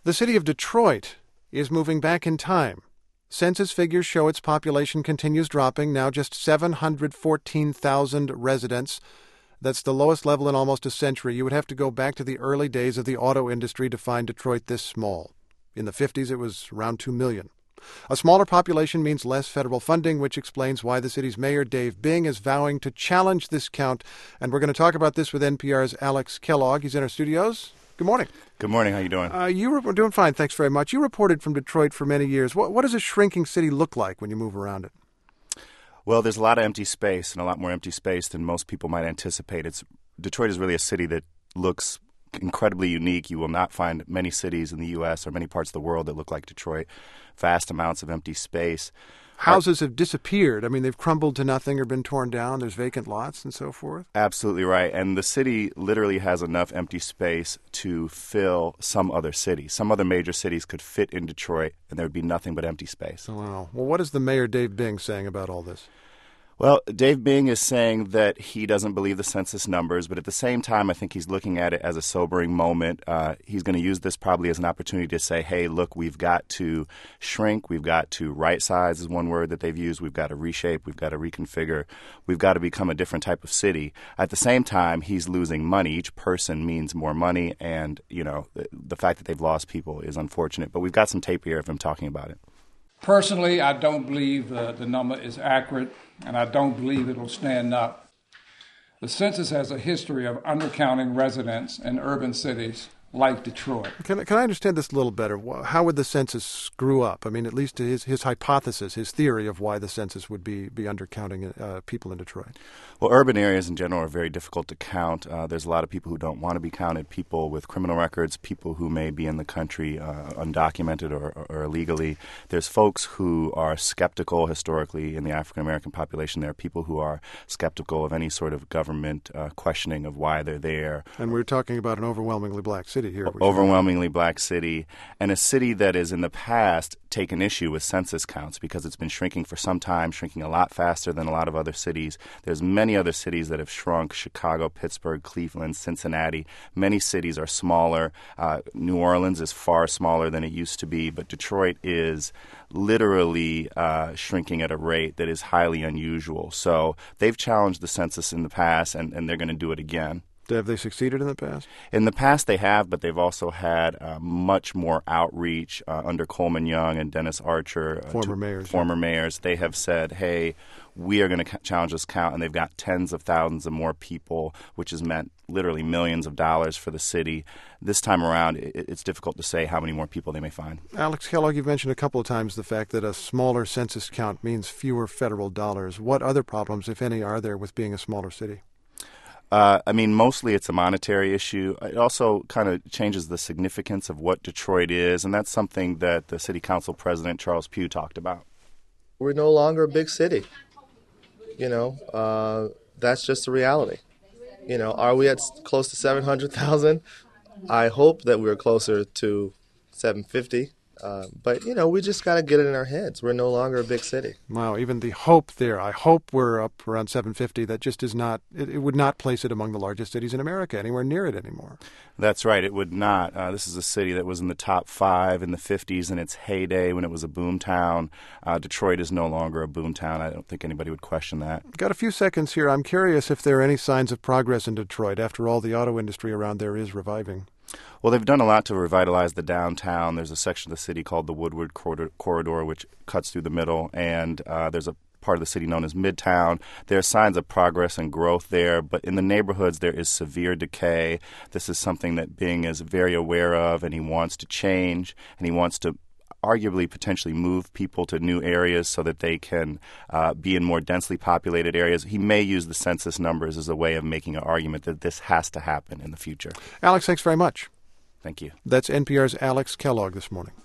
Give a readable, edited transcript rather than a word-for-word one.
The city of Detroit is moving back in time. Census figures show its population continues dropping, now just 714,000 residents. That's the lowest level in almost a century. You would have to go back to the early days of the auto industry to find Detroit this small. In the 50s, it was around 2 million. A smaller population means less federal funding, which explains why the city's mayor, Dave Bing, is vowing to challenge this count. And we're going to talk about this with NPR's Alex Kellogg. He's in our studios. Good morning. Good morning. How you doing? We're doing fine. Thanks very much. You reported from Detroit for many years. What does a shrinking city look like when you move around it? Well, there's a lot of empty space, and a lot more empty space than most people might anticipate. Detroit is really a city that looks incredibly unique. You will not find many cities in the U.S. or many parts of the world that look like Detroit. Vast amounts of empty space. Houses have disappeared. I mean, they've crumbled to nothing or been torn down. There's vacant lots and so forth. Absolutely right. And the city literally has enough empty space to fill some other cities. Some other major cities could fit in Detroit, and there would be nothing but empty space. Oh, wow. Well, what is the mayor, Dave Bing, saying about all this? Well, Dave Bing is saying that he doesn't believe the census numbers, but at the same time, I think he's looking at it as a sobering moment. He's going to use this probably as an opportunity to say, hey, look, we've got to shrink. We've got to right size is one word that they've used. We've got to reshape. We've got to reconfigure. We've got to become a different type of city. At the same time, he's losing money. Each person means more money, and, you know, the fact that they've lost people is unfortunate. But we've got some tape here of him talking about it. Personally, I don't believe the number is accurate, and I don't believe it will stand up. The census has a history of undercounting residents in urban cities like Detroit. Can I understand this a little better? How would the census screw up? I mean, at least his hypothesis, his theory of why the census would be undercounting people in Detroit. Well, urban areas in general are very difficult to count. There's a lot of people who don't want to be counted, people with criminal records, people who may be in the country undocumented or illegally. There's folks who are skeptical historically in the African-American population. There are people who are skeptical of any sort of government questioning of why they're there. And we're talking about an overwhelmingly black city here. Overwhelmingly black city, and a city that has in the past taken issue with census counts because it's been shrinking for some time, shrinking a lot faster than a lot of other cities. There's many other cities that have shrunk: Chicago, Pittsburgh, Cleveland, Cincinnati. Many cities are smaller. New Orleans is far smaller than it used to be, but Detroit is literally shrinking at a rate that is highly unusual. So they've challenged the census in the past, and they're going to do it again. Have they succeeded in the past? In the past, they have, but they've also had much more outreach under Coleman Young and Dennis Archer. Former mayors. They have said, hey, we are going to challenge this count, and they've got tens of thousands of more people, which has meant literally millions of dollars for the city. This time around, it's difficult to say how many more people they may find. Alex Kellogg, you've mentioned a couple of times the fact that a smaller census count means fewer federal dollars. What other problems, if any, are there with being a smaller city? Mostly it's a monetary issue. It also kind of changes the significance of what Detroit is, and that's something that the city council president, Charles Pugh, talked about. We're no longer a big city. That's just the reality. Are we at close to 700,000? I hope that we're closer to 750. But we just got to get it in our heads. We're no longer a big city. Wow, even the hope there. I hope we're up around 750. That just is not, it would not place it among the largest cities in America, anywhere near it anymore. That's right. It would not. This is a city that was in the top 5 in the 50s in its heyday when it was a boom town. Detroit is no longer a boom town. I don't think anybody would question that. Got a few seconds here. I'm curious if there are any signs of progress in Detroit. After all, the auto industry around there is reviving. Well, they've done a lot to revitalize the downtown. There's a section of the city called the Woodward Corridor, which cuts through the middle, and there's a part of the city known as Midtown. There are signs of progress and growth there, but in the neighborhoods there is severe decay. This is something that Bing is very aware of, and he wants to change, and he wants to arguably potentially move people to new areas so that they can be in more densely populated areas. He may use the census numbers as a way of making an argument that this has to happen in the future. Alex, thanks very much. Thank you. That's NPR's Alex Kellogg this morning.